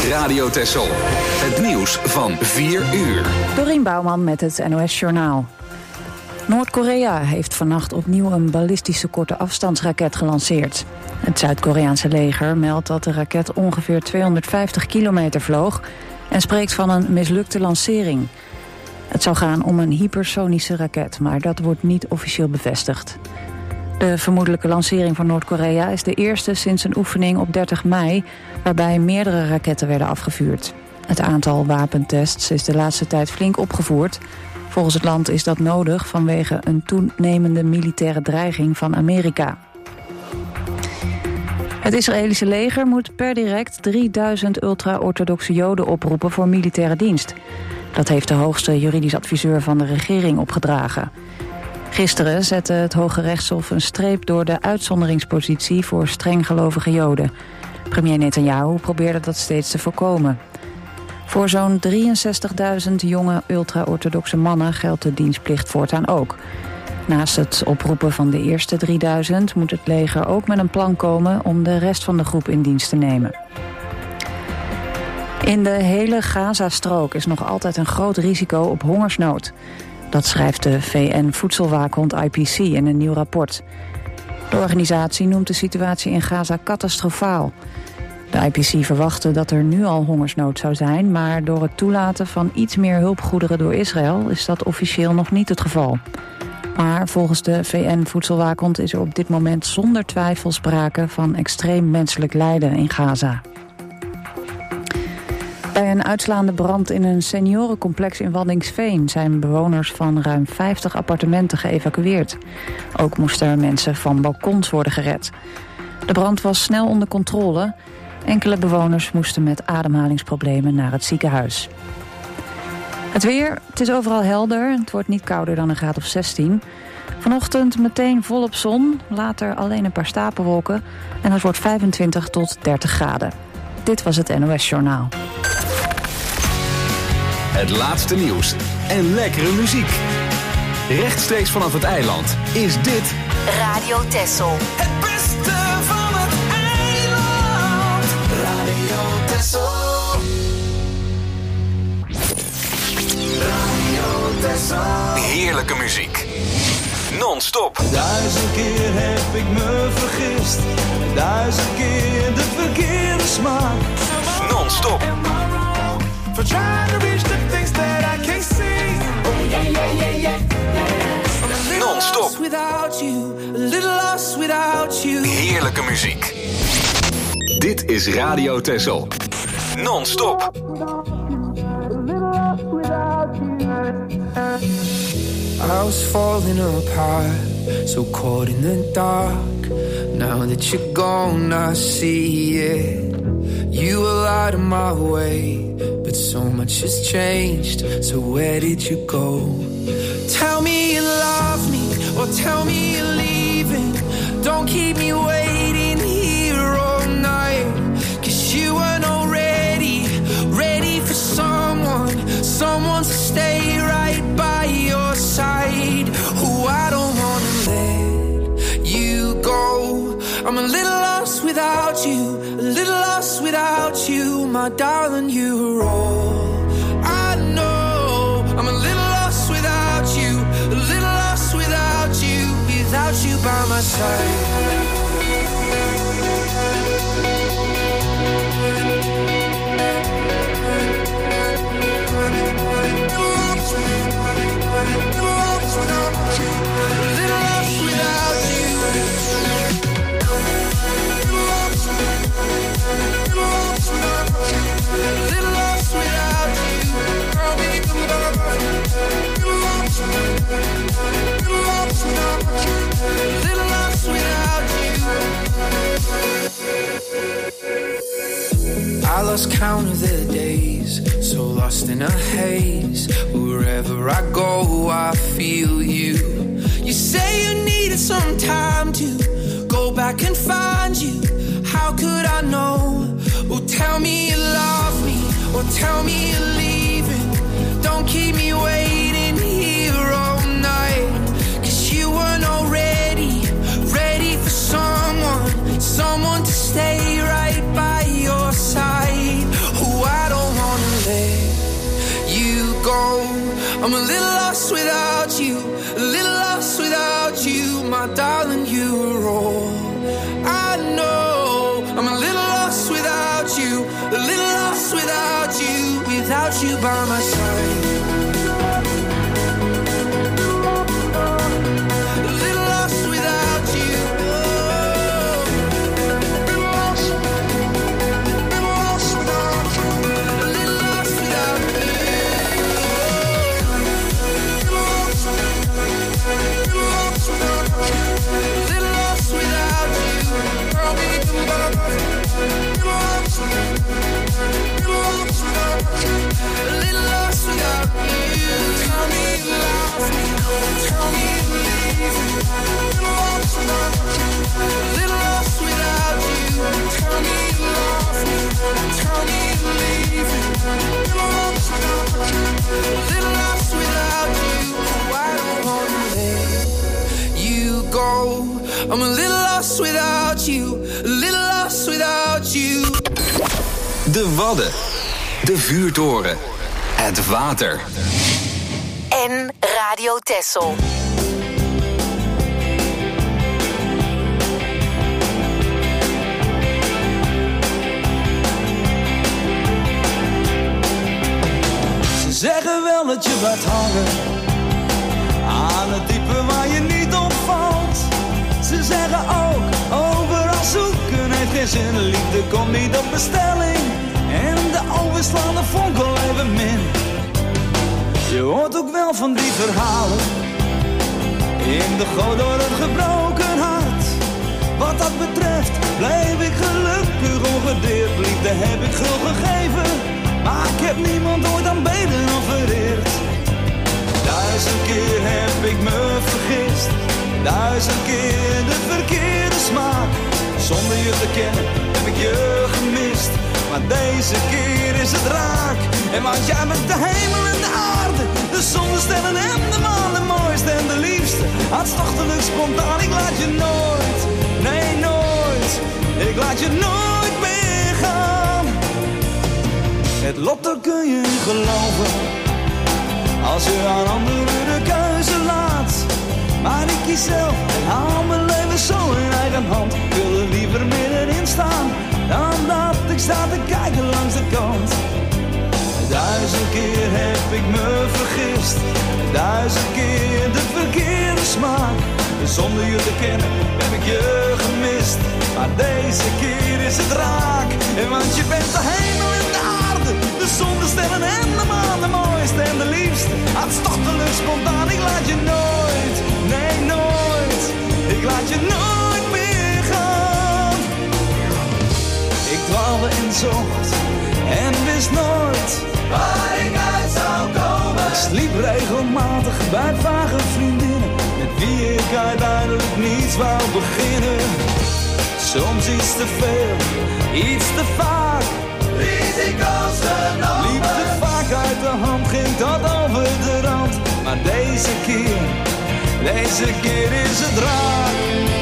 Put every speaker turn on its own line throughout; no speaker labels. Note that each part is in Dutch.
Radio Texel. Het nieuws van 4 uur.
Dorien Bouwman met het NOS Journaal. Noord-Korea heeft vannacht opnieuw een ballistische korte afstandsraket gelanceerd. Het Zuid-Koreaanse leger meldt dat de raket ongeveer 250 kilometer vloog en spreekt van een mislukte lancering. Het zou gaan om een hypersonische raket, maar dat wordt niet officieel bevestigd. De vermoedelijke lancering van Noord-Korea is de eerste sinds een oefening op 30 mei... waarbij meerdere raketten werden afgevuurd. Het aantal wapentests is de laatste tijd flink opgevoerd. Volgens het land is dat nodig vanwege een toenemende militaire dreiging van Amerika. Het Israëlische leger moet per direct 3000 ultra-orthodoxe Joden oproepen voor militaire dienst. Dat heeft de hoogste juridisch adviseur van de regering opgedragen. Gisteren zette het Hoge Rechtshof een streep door de uitzonderingspositie voor strenggelovige Joden. Premier Netanyahu probeerde dat steeds te voorkomen. Voor zo'n 63.000 jonge ultra-orthodoxe mannen geldt de dienstplicht voortaan ook. Naast het oproepen van de eerste 3000 moet het leger ook met een plan komen om de rest van de groep in dienst te nemen. In de hele Gazastrook is nog altijd een groot risico op hongersnood. Dat schrijft de VN-voedselwaakhond IPC in een nieuw rapport. De organisatie noemt de situatie in Gaza catastrofaal. De IPC verwachtte dat er nu al hongersnood zou zijn, maar door het toelaten van iets meer hulpgoederen door Israël is dat officieel nog niet het geval. Maar volgens de VN-voedselwaakhond is er op dit moment zonder twijfel sprake van extreem menselijk lijden in Gaza. Bij een uitslaande brand in een seniorencomplex in Waddinxveen zijn bewoners van ruim 50 appartementen geëvacueerd. Ook moesten er mensen van balkons worden gered. De brand was snel onder controle. Enkele bewoners moesten met ademhalingsproblemen naar het ziekenhuis. Het weer, het is overal helder. Het wordt niet kouder dan een graad of 16. Vanochtend meteen volop zon, later alleen een paar stapelwolken. En het wordt 25 tot 30 graden. Dit was het NOS Journaal.
Het laatste nieuws en lekkere muziek. Rechtstreeks vanaf het eiland is dit
Radio Texel.
Het beste van het eiland. Radio Texel. Radio Texel.
heerlijke muziek. Non-stop.
1000 keer heb ik me vergist. 1000 keer de verkeerde smaak.
Non-stop.
For trying to reach the things that I can't see. Oh yeah, yeah, yeah, yeah.
Non-stop.
Without you, a little lost without you.
Heerlijke muziek. Dit is Radio Texel. Non-stop.
I was falling apart, so caught in the dark. Now that you're gone, I see it. You were out of my way, but so much has changed. So where did you go? Tell me you love me, or tell me you're leaving. Don't keep me waiting here all night. 'Cause you weren't already ready for someone to stay right by your side. Oh, I don't wanna let you go. I'm a little lost without you, a little lost without you, my darling, you're all I know. I'm a little lost without you, a little lost without you by my side. I lost count of the days, so lost in a haze. Wherever I go, I feel you. You say you needed some time to go back and find you. How could I know? Oh, tell me you love me, or tell me you're leaving. Don't keep me waiting here all night. 'Cause you weren't already ready for someone to stay right by your side. Oh, I'm a little lost without you, a little lost without you, my darling, you are all I know. I'm a little lost without you, a little lost without you by my side. I'm a little lost without you, a little lost without you.
De Wadden, de vuurtoren, het water.
En Radio Texel.
Ze zeggen wel dat je blijft hangen aan het diepe waar je niet op valt. Ze zeggen ook, overal zoeken heeft geen zin. Liefde komt niet op bestelling en de overslaande vonk al even min. Je hoort ook wel van die verhalen in de goot door een gebroken hart. Wat dat betreft bleef ik gelukkig ongedeerd. Liefde heb ik gul gegeven, maar ik heb niemand ooit aanbeden of vereerd. 1000 keer heb ik me vergist, 1000 keer de verkeerde smaak. Zonder je te kennen heb ik je gemist, maar deze keer is het raak. En want jij bent de hemel en de aarde, de zon, de sterren en de maan, de mooiste en de liefste. Hartstochtelijk spontaan, ik laat je nooit, nee nooit, ik laat je nooit meer gaan. Het lot, daar kun je in geloven, als je aan anderen de keuze laat. Maar ik kies zelf en hou mijn leven zo in eigen hand. Ik wil er liever middenin staan, dan dat ik sta te kijken langs de kant. 1000 keer heb ik me vergist, 1000 keer de verkeerde smaak. Zonder je te kennen heb ik je gemist, maar deze keer is het raak. En want je bent de hemel en de aarde, de zon, de sterren en de maan, de mooiste en de liefste. Hartstochtelijk spontaan, ik laat je nooit, nee nooit, ik laat je nooit meer gaan. Ik dwaalde en zocht en wist nooit waar ik uit zou komen. Ik sliep regelmatig bij vage vriendinnen, met wie ik uiteindelijk niets wou beginnen. Soms iets te veel, iets te vaak, risico's genomen. Liep te vaak uit de hand, ging tot over de rand. Maar deze keer is het raak.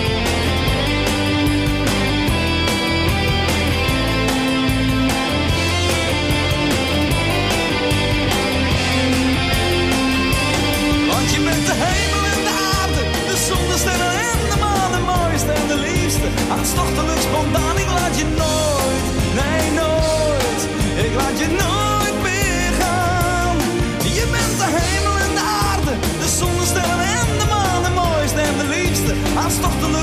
Want je bent de hemel en de aarde, de zon, de sterren en de maan, de mooiste en de liefste. Hartstochtelijk spontaan, ik laat je nooit, nee nooit, ik laat je nooit meer gaan. Je bent de hemel en de aarde, de zon, de sterren en de maan, de mooiste en de liefste. Hartstochtelijk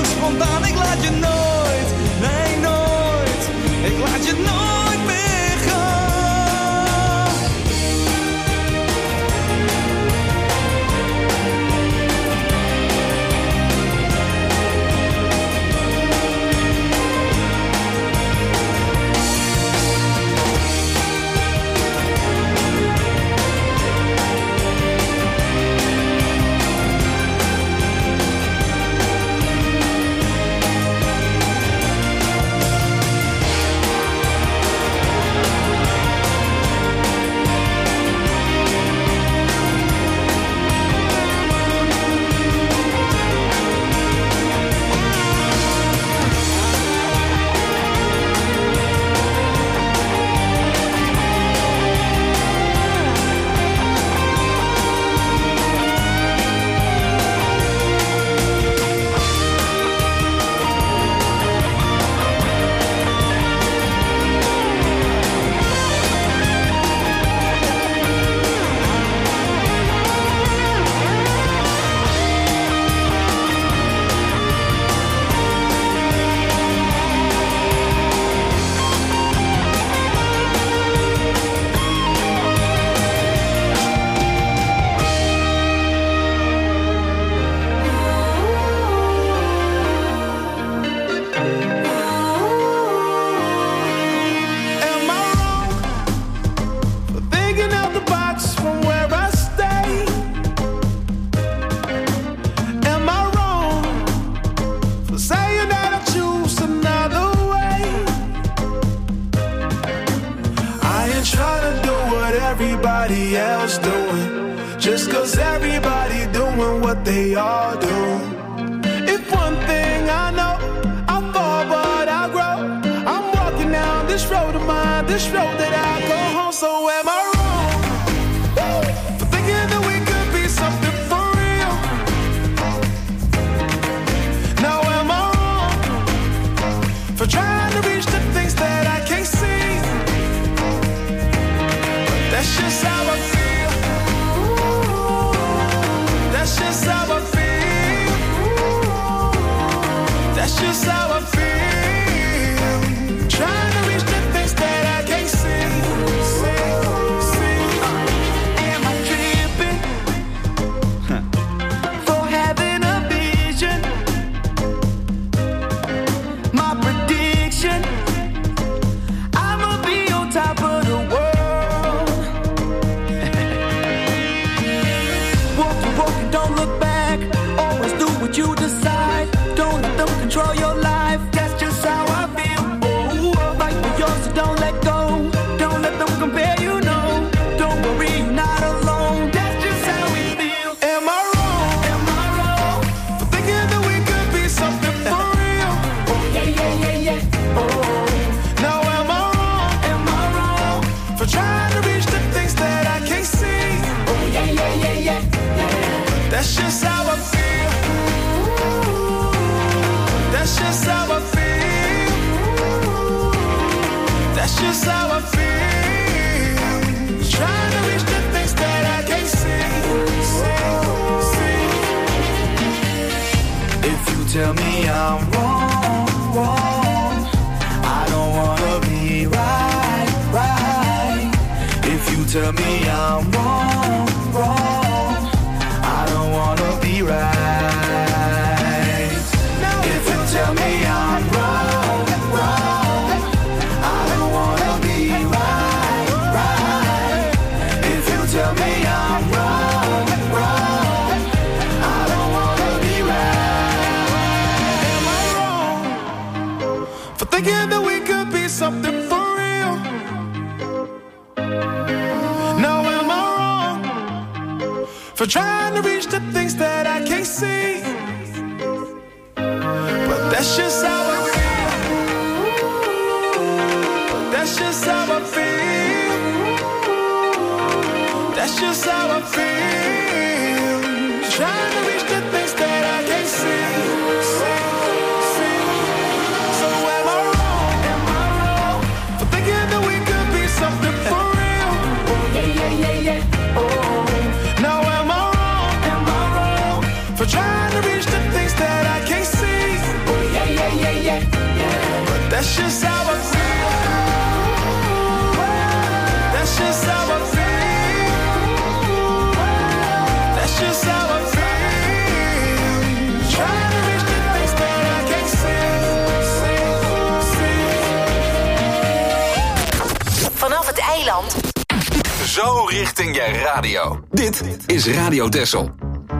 been trying to do what everybody else doing, just cause everybody doing what they all do. If one thing I know, I fall but I grow. I'm walking down this road of mine, this road that I go home. So am I wrong for thinking that we could be something for real? Now am I wrong for trying to reach the things that I can't see? But that's just how I feel. That's just how I feel. That's just how I feel. Trying to reach the things that I can't see. Am I tripping for having a vision? My prediction, I'ma be on top of the world. Walk and don't look back. Always do what you decide. Don't let them control your life. That's just how I feel. Fight for yours, so don't let go. Don't let them compare, you know. Don't worry, you're not alone. That's just how we feel. Am I wrong? Am I wrong for thinking that we could be something for real? Oh. Now am I wrong? Am I wrong for trying to reach the things that I can't see? That's just how I feel. That's just how I feel. That's just how I feel. Trying to reach the things that I can't see. If you tell me I'm wrong, I don't wanna be right. If you tell me I'm wrong, I don't wanna be right. If you tell me I'm wrong, I don't wanna be right. If you tell me I'm wrong, I don't wanna be right. Am I wrong for thinking that we could be something for real? Now am I wrong for trying to reach the things that I can't see? But that's just how I feel. But that's just how I feel. That's just how I feel. Trying to reach the things that I can't see. So am I wrong for thinking that we could be something for real? Now am I wrong for trying to reach the things that I can't see? But that's just how I feel. That's just how I feel. That's just how I feel. Trying to reach the things that I can't see.
Vanaf het eiland.
Zo richting je radio. Dit is Radio Texel.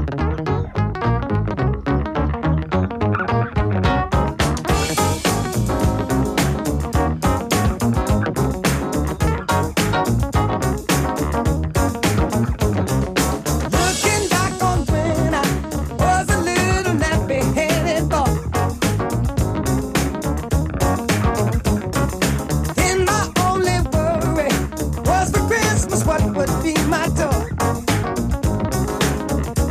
Looking back on when I was a little nappy-headed boy, and my only worry was for Christmas what would be my toy.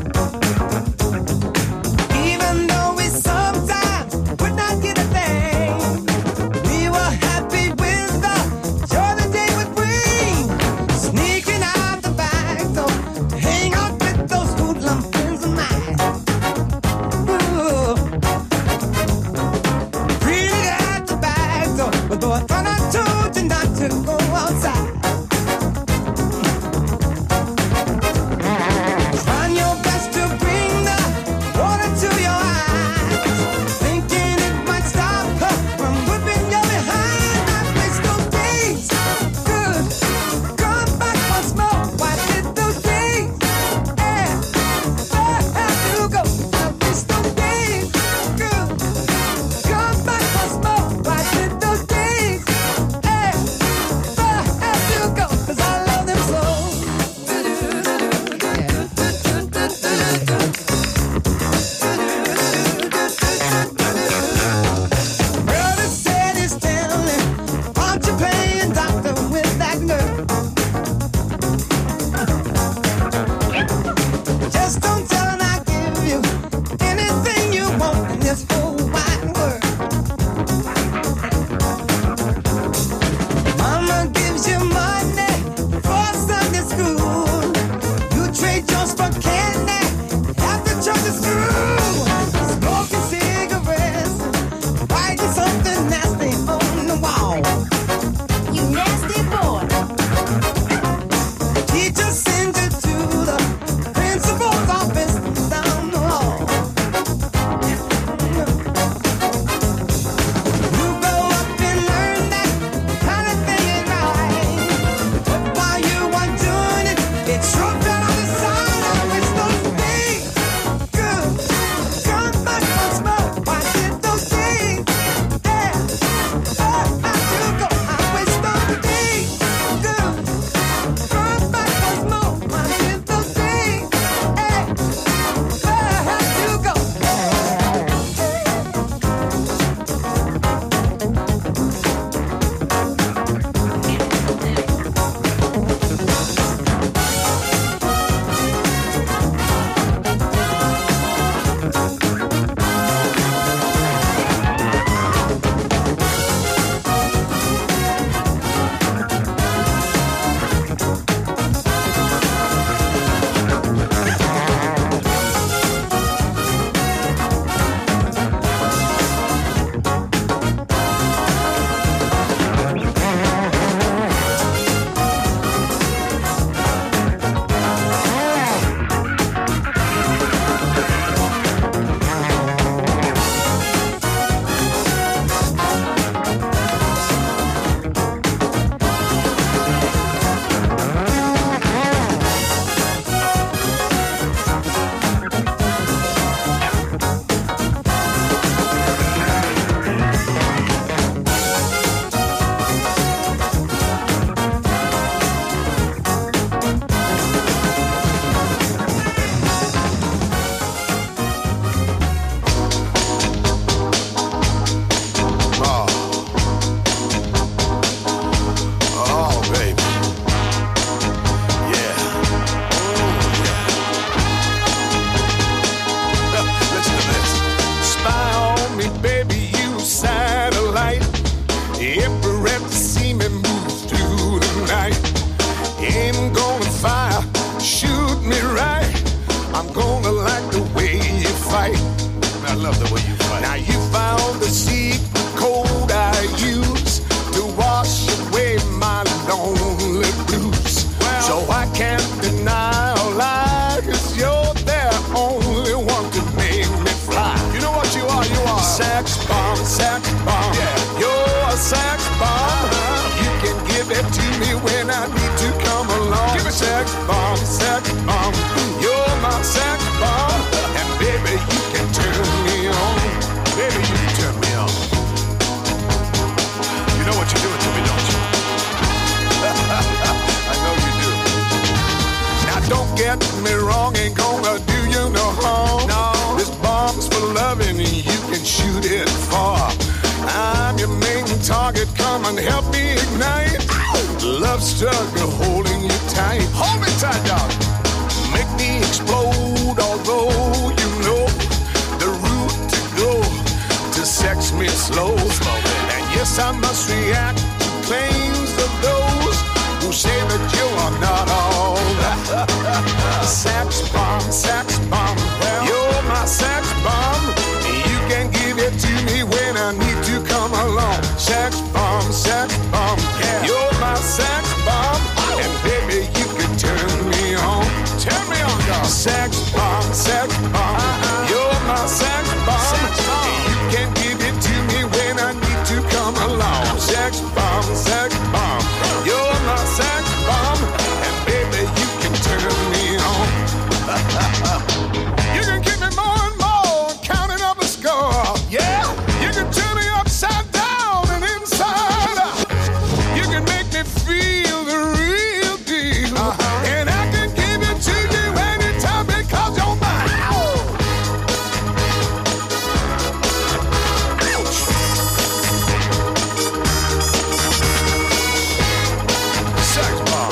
love the way you fight.
Now you found the secret code I use to wash away my lonely blues. Well, so I can't deny or lie, 'cause you're the only one to make me fly.
You know what you are? You are
sex bomb, sex bomb.
Yeah.
You're a sex bomb. You can give it to me when I need to come along.
Give it
sex bomb, sex bomb. You're my sex bomb. And baby, you can turn me on.
Baby, you can turn me on. You know what you're doing to me, don't you? I know you do.
Now don't get me wrong, ain't gonna do you no harm.
No.
This bomb's for loving and you can shoot it far. I'm your main target, come and help me ignite. Love struggle holding you tight.
Hold me tight, dog.
Make me explode, although you know the route to go to sex me slow. And yes, I must react to claims of those who say that you are not all that. Sex bomb, sex bomb. Well, you're my sex bomb. You can give it to me when I need to come along. Sex bomb, yeah. You're my sex bomb. And baby, you can turn me on.
Turn me on, dog.
Sex bomb, you're my sex bomb. You can give it to me when I need to come along. Sex bomb, you're my sex bomb. And baby, you can turn me on. You can give me more and more, counting up the score.
Yeah?
You can turn me upside down and inside out. You can make me feel the real deal. And I can give it to you anytime because you're mine.
Sex bomb.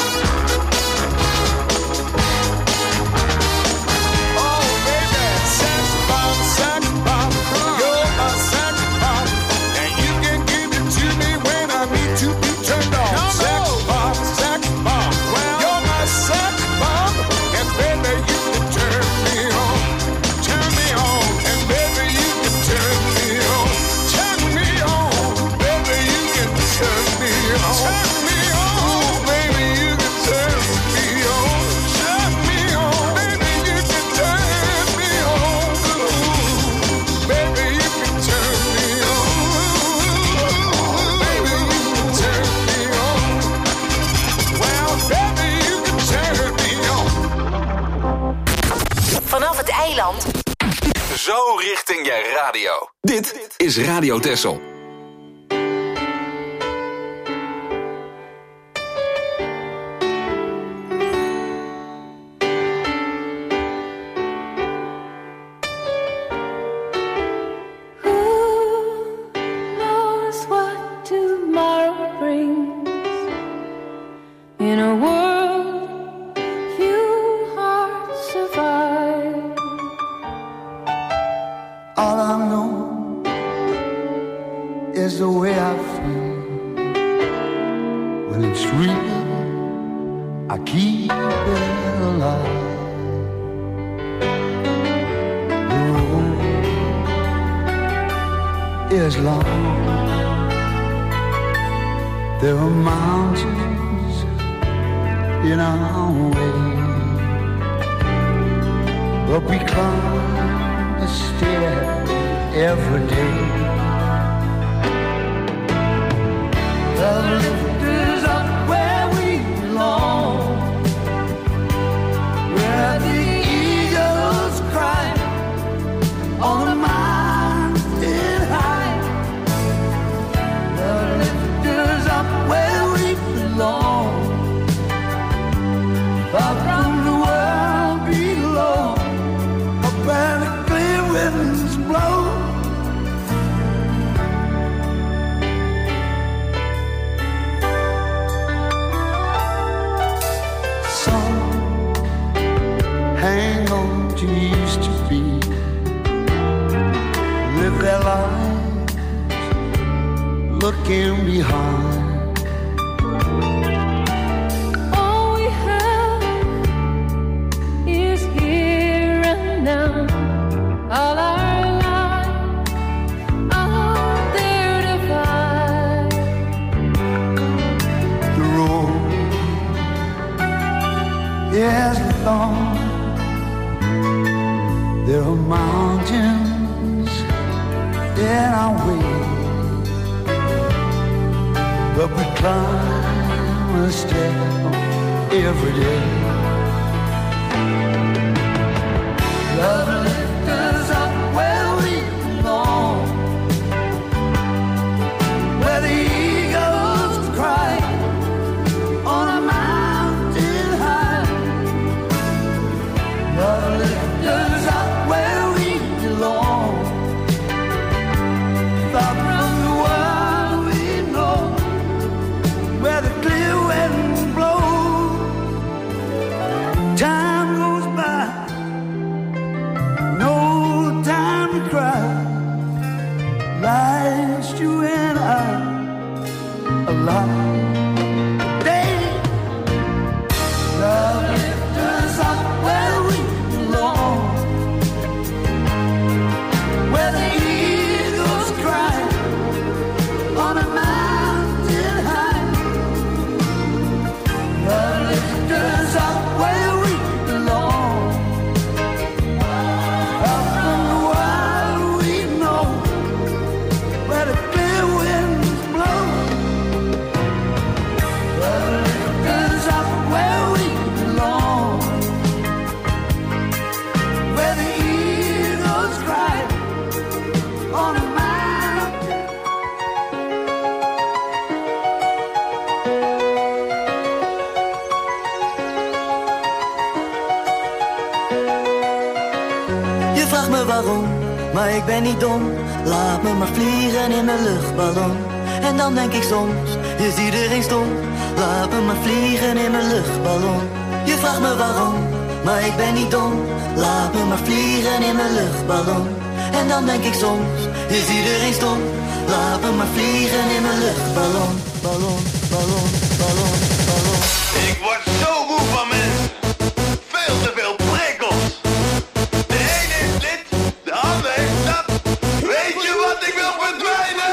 Oh, baby, sex bomb, you're my sex bomb. And you can give it to me when I need to be turned on.
No.
Sex bomb, well, you're my sex bomb. And baby, you can turn me on. And baby, you can turn me on. Baby, you can turn me on. Baby, you can turn me on. Baby, you can turn me on. Baby, you can turn me on. Baby, you can turn me on. Well, baby, you can turn me on.
Vanaf het eiland.
Zo richting je radio. Dit is Radio Texel.
knows what tomorrow brings. In a world few hearts survive.
All I know is the way I feel. When it's real, I keep it alive. The road is long. There are mountains in our way, but we climb a stair every day. The lift is up where we belong, where the eagles cry on the mountain high. The lift is up where we belong, far from the world below, up where the clear winds blow. Hang on to used to be, live their lives looking behind.
All we have is here and now. All our lives
is long. There are mountains in our way, but we climb a step every day. Love lifts us up where we belong, where the eagles cry on a mountain high. Love lifts us up where we belong, far from the world we know, where the clear winds blow. Time goes by, no time to cry. Life's you and I alive. Today, love lifts us up where we belong, where the eagles cry on a mountain high. Love lifts us up where we belong, up from the wild we know, where the clear winds blow. Love lifts us up where we belong, where the eagles cry on a mountain.
Je vraagt me waarom, maar ik ben niet dom. Laat me maar vliegen in mijn luchtballon. En dan denk ik soms, is iedereen stom. Laat me maar vliegen in mijn luchtballon. Je vraagt me waarom, maar ik ben niet dom. Laat me maar vliegen in mijn luchtballon. En dan denk ik soms, is iedereen stom. Laat me maar vliegen in mijn luchtballon. Ballon, ballon, ballon, ballon.
Ik word zo moe van mensen. Veel te veel prikkels. De ene is dit, de ander is dat. Weet je wat, ik wil verdwijnen?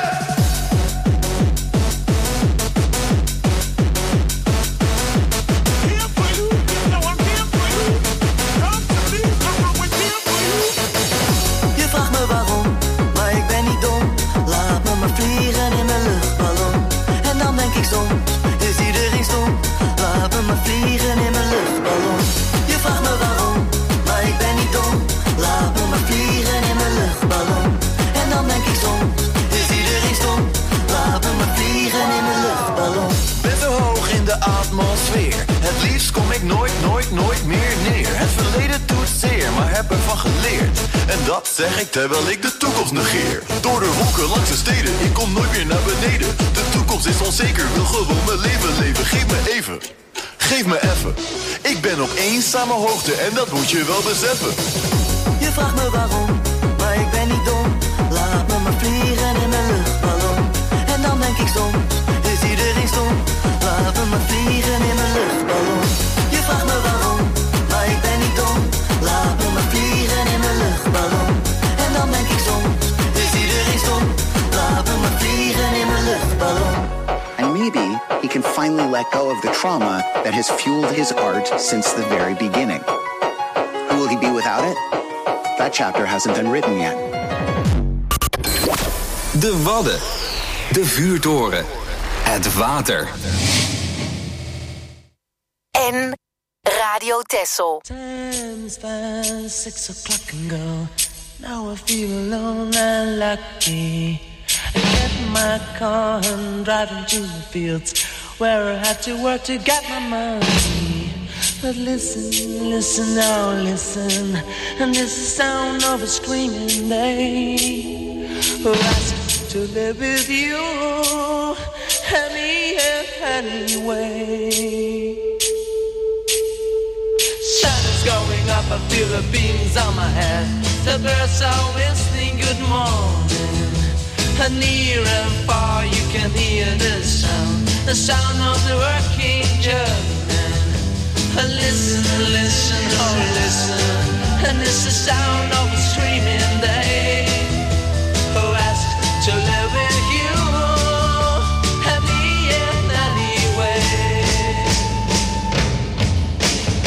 Je vraagt me waarom, maar ik ben niet dom. Laat me maar vliegen in mijn luchtballon. En dan denk ik soms, is iedereen stom. Laat me maar vliegen in mijn luchtballon. Je vraagt me waarom, maar ik ben niet dom. Laat me maar vliegen in mijn luchtballon. En dan denk ik soms, is iedereen stom. Laat me maar vliegen in mijn luchtballon.
Ben zo hoog in de atmosfeer. Het liefst kom ik nooit meer neer. Het verleden doet zeer, maar heb ervan geleerd. En dat zeg ik terwijl ik de toekomst negeer. Door de wolken langs de steden, ik kom nooit meer naar beneden. De toekomst is onzeker, wil gewoon mijn leven leven. Geef me even, geef me even. Ik ben op eenzame hoogte en dat moet je wel beseffen.
Je vraagt me waarom, maar ik ben niet dom. Laat me maar vliegen in mijn luchtballon. En dan denk ik soms, is iedereen stom. Laat me maar vliegen in mijn luchtballon. Je vraagt me waarom, maar ik ben niet dom. Laat me maar vliegen in mijn luchtballon. En dan denk ik soms, is iedereen stom. Laat me maar vliegen in mijn luchtballon.
And maybe he can finally let go of the trauma that has fueled his art since the very beginning. Who will he be without it? That chapter hasn't been written yet.
De Wadden. De vuurtoren. Het water.
En Radio Texel.
Time's past 6 o'clock and go. Now I feel alone and lucky. I get in my car and drive into the fields where I have to work to get my money. But listen, listen, now listen. And this is the sound of a screaming day who asks to live with you anyway. Sun is going up, I feel the beams on my head. The birds are whistling good morning. And near and far you can hear the sound of the working German. Listen, listen, oh listen. And it's the sound of a screaming day who asks to live with you and me in any way.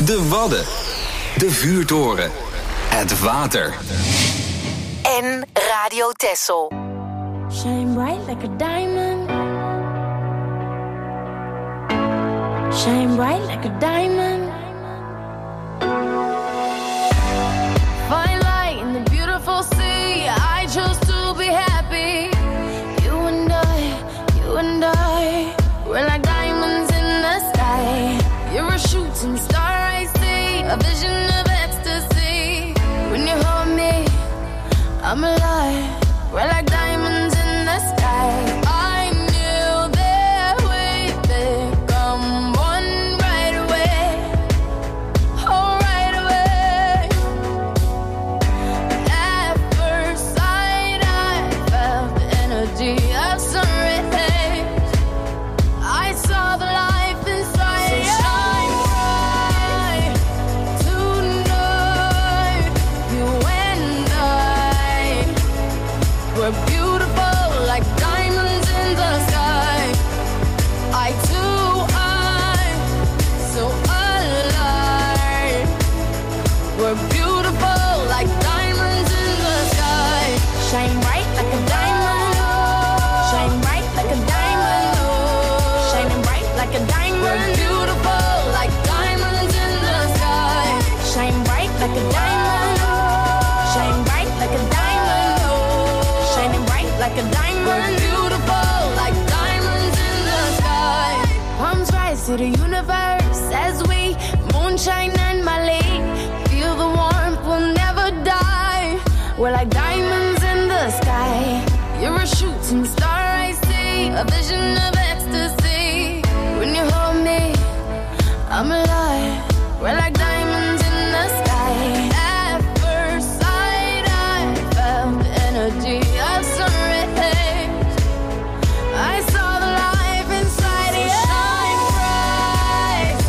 De Wadden. De Vuurtoren. Het water.
En Radio Texel.
Shine bright like a diamond. Shine bright like a diamond. Fine light in the beautiful sea. I chose to be happy. You and I, we're like diamonds in the sky. You're a shooting star I see, a vision of ecstasy. When you hold me, I'm alive. We're like diamonds in the sky. I knew that we'd become one right away. Oh, right away. At first sight, I felt the energy of sun rays. I saw the life inside. So shine bright tonight. You and I, we're beautiful like diamonds in the sky. I too, I'm so alive. We're beautiful like diamonds in the sky. Shine bright like a diamond. Shine bright like a diamond. Shining bright like a diamond. We're beautiful like diamonds in the sky. Shine bright like a diamond. Shine bright like a diamond. Shining bright like a diamond. We're beautiful like diamonds in the sky. Palms rise to the universe as we moonshine and Malay. Feel the warmth, we'll never die. We're like diamonds in the sky. You're a shooting star I see, a vision of ecstasy. When you hold me, I'm alive. We're like diamonds in the sky. At first sight, I felt the energy of sun rays. I saw the life inside you. Shine bright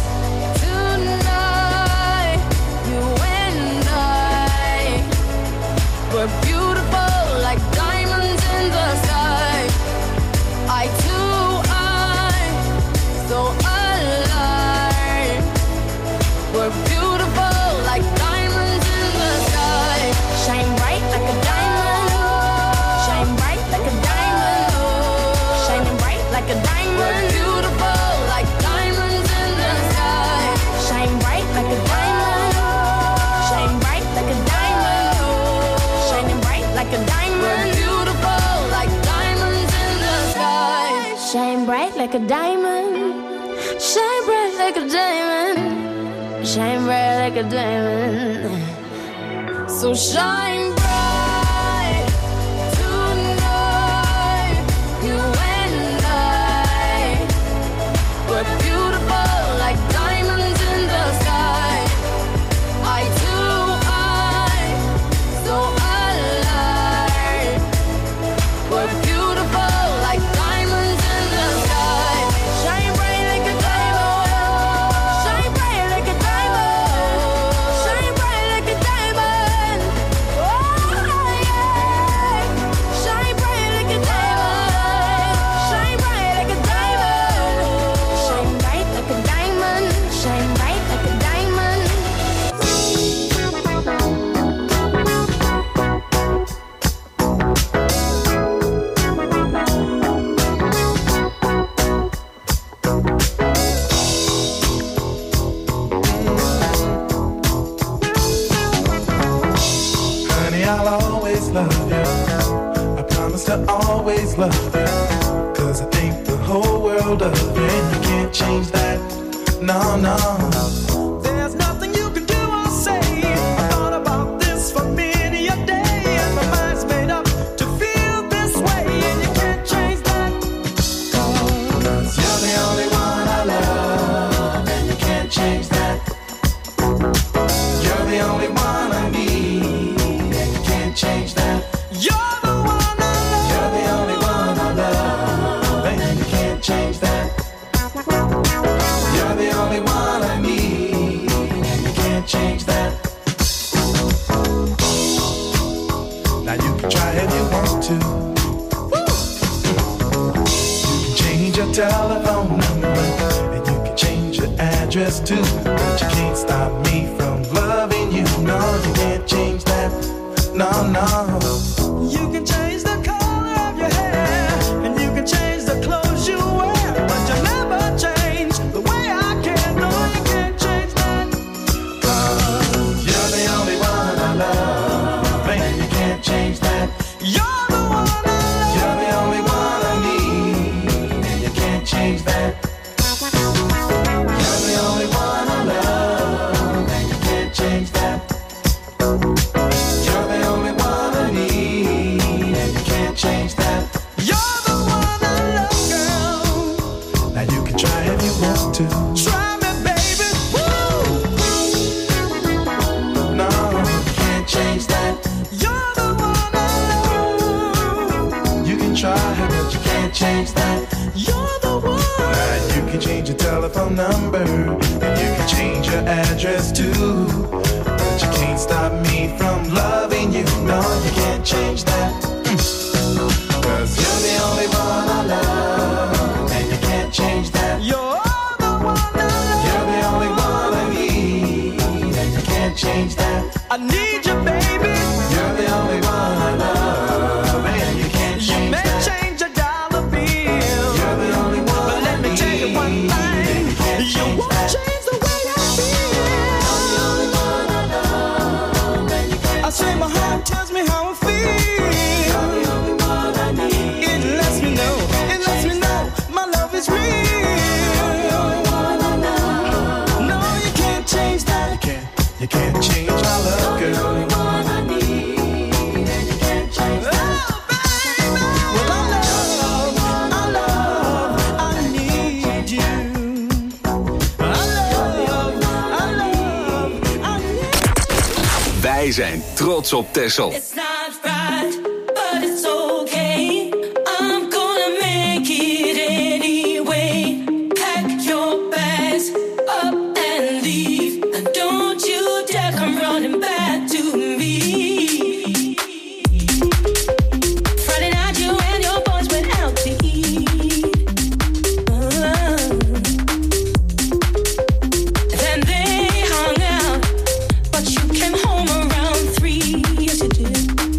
tonight. You and I, we're beautiful like diamonds in the sky. I too, I'm so alive. We're beautiful like diamonds in the sky. Shine bright like a diamond. Shine bright like a diamond. Shining bright like a diamond. We're beautiful like diamonds in the sky. Shine bright like a diamond. Shine bright like a diamond. Shining bright like a diamond. We're beautiful like diamonds in the sky. Shine bright like a diamond. Shine bright like a diamond. Shine bright like a diamond. So shine bright tonight. You and I, we're beautiful like diamonds in the sky. I too, I'm so alive. We're beautiful like diamonds in the sky. Shine bright like a diamond. Shine bright like a diamond. Shine bright like a diamond. Oh yeah. Shine bright like a diamond. Shine bright like a diamond. Shine bright like a diamond. Shine bright like a diamond.
Honey, I'll always love you. I promise to always love you. 'Cause I think the whole world of you, and you can't change that. No, no.
There's nothing you can do or say. I thought about this for many a day, and my mind's made up to feel this way, and you can't change that.
'Cause you're the only one I love, and you can't change that. You're the only one I need, and you can't change that.
You're the one I love.
You're the only one I love, and you can't change that. You're the only one I need, address too. But you can't stop me from loving you. No, you can't change that. No, no.
You can change the color of your hair, and you can change the clothes you wear, but you'll never change the way I care. No, you can't change that.
'Cause you're the only one I love, and you can't change that.
You're the one I love.
You're the only one I need, and you can't change that. You're the only one I love, and you can't change that. You're the only one I need, and you can't change that.
You're the one I love, girl.
Now you can try if you want to.
Try me, baby. Woo!
No, you can't change that.
You're the one I love.
You can try, but you can't change that.
You're the one.
Now you can change your telephone number, and you can change your address too. But you can't stop me from loving you. No, you can't change that. 'Cause you're the only one I love, and you can't change that.
You're the one I love.
You're the only one I need, and you can't change that.
I need you, baby.
You're the only one I love, and you can't
You
change
may
that.
change a dollar bill,
You're the only one
but let me tell you one thing.
you can't
You
change
won't
that.
change the way I feel. I say my heart tells me how I feel. It lets me know my love is real. No, you can't change that.
You can't change my love, girl.
Wij zijn trots op Texel.
It's not right, but it's okay. I'm gonna make it anyway. Pack your bags up and leave, and don't you dare come running back to me. Friday night, you and your boys went out to eat. Then they hung out, but you came home around 3. Yes, you did.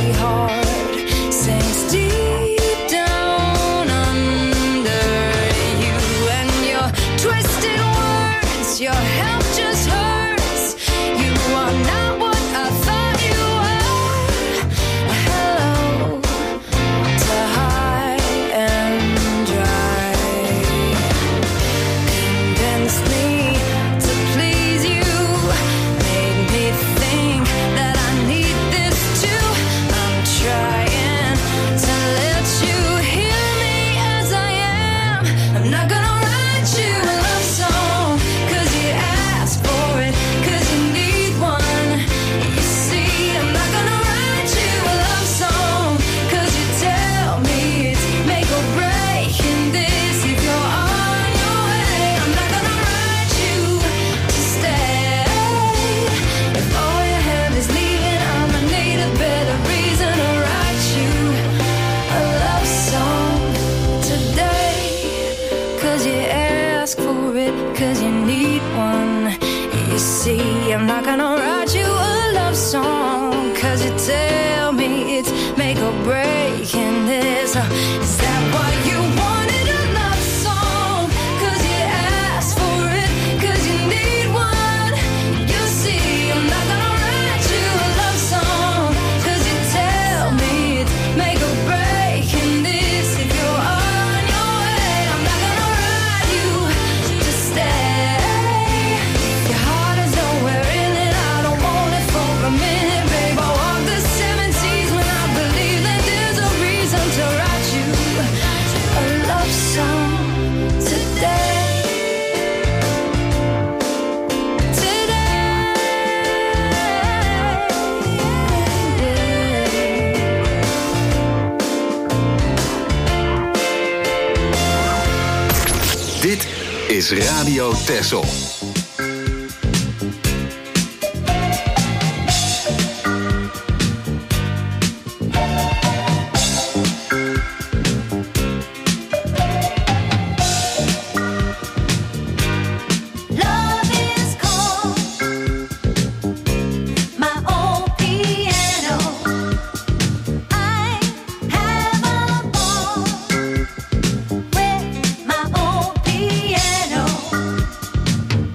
really hard sinks deep down under you and your twisted words. Your help just hurts. You are not what I thought you were. Hello to high and dry. Convinced me to please you. Made me think that I need this too. I'm trying to let you hear me as I am. I'm not gonna write you a love song 'cause you asked for it, 'cause you need one. You see, I'm not gonna write you a love song 'cause you tell me it's make or break in this. If you're on your way, I'm not gonna write you to stay. If all you have is leaving, I'ma need a better reason to write you a love song today. 'Cause you ask for it, 'cause you need one. You see, I'm not gonna write you a love song 'cause you tell me it's make or break in this. Is that why you wanted a love song? 'Cause you asked for it, 'cause you need one. You see, I'm not gonna write you a love song 'cause you tell me it's make or break in this. If you're on your way, I'm not gonna write you to stay. Your heart is nowhere in it. I don't want it for a minute, babe. I walk the 7 seas when I believe that there's a reason to write you a love song today.
Dit is Radio Texel.
Love is cold, my old piano. I have a ball with my old piano.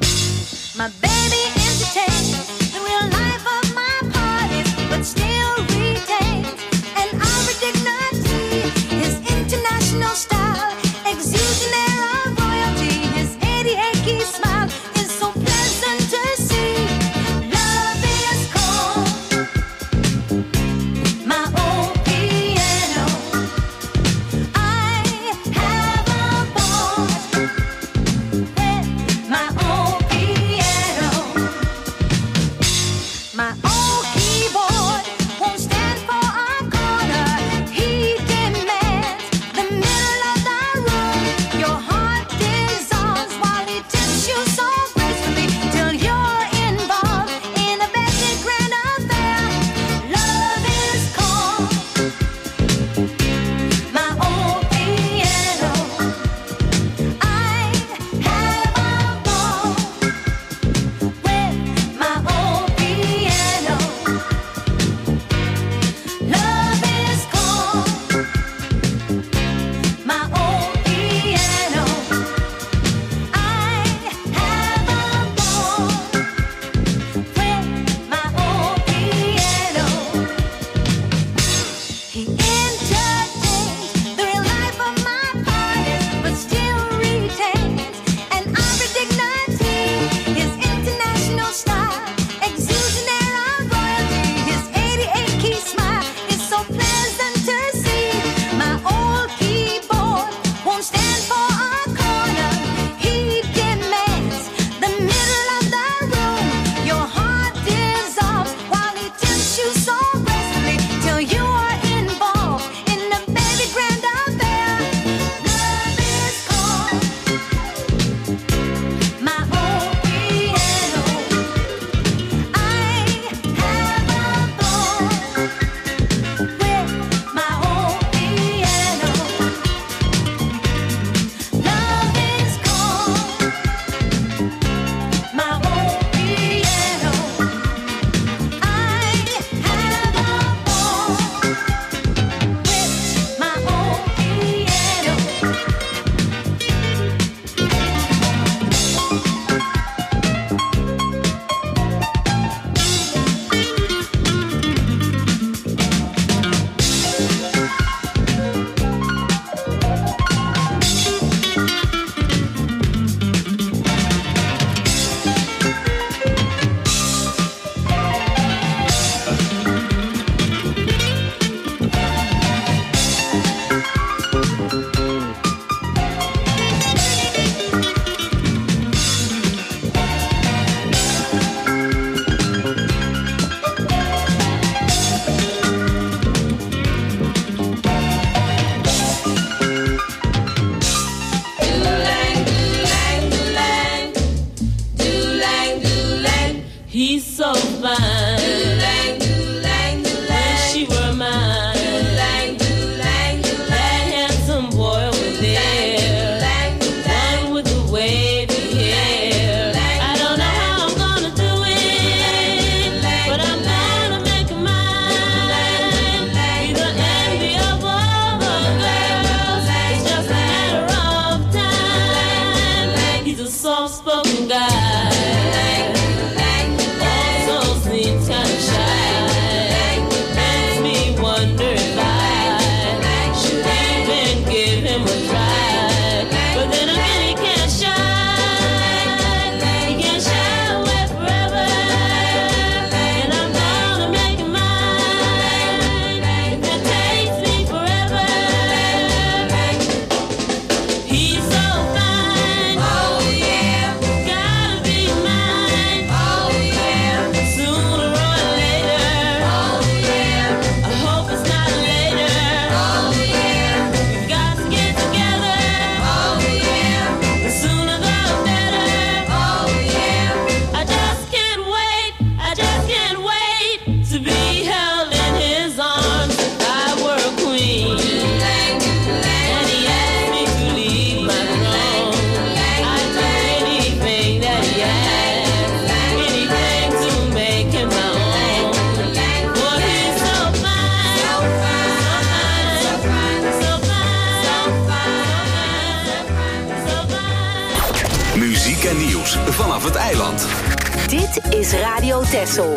vanaf het eiland.
Dit is Radio Texel.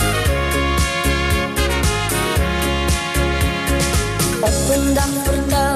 Op een dag vertelde